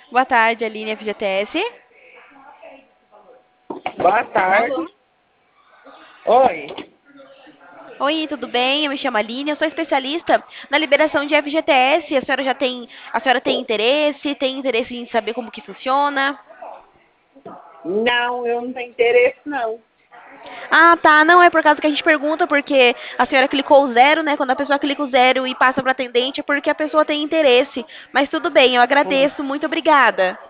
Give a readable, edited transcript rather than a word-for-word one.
Boa tarde, Aline FGTS. Boa tarde. Oi. Oi, tudo bem? Eu me chamo Aline, eu sou especialista na liberação de FGTS. A senhora tem interesse? Tem interesse em saber como que funciona? Não, eu não tenho interesse, não. Ah, tá. Não é por causa que a gente pergunta, porque a senhora clicou o zero, né? Quando a pessoa clica o zero e passa para atendente, é porque a pessoa tem interesse. Mas tudo bem, eu Hum. agradeço. Muito obrigada.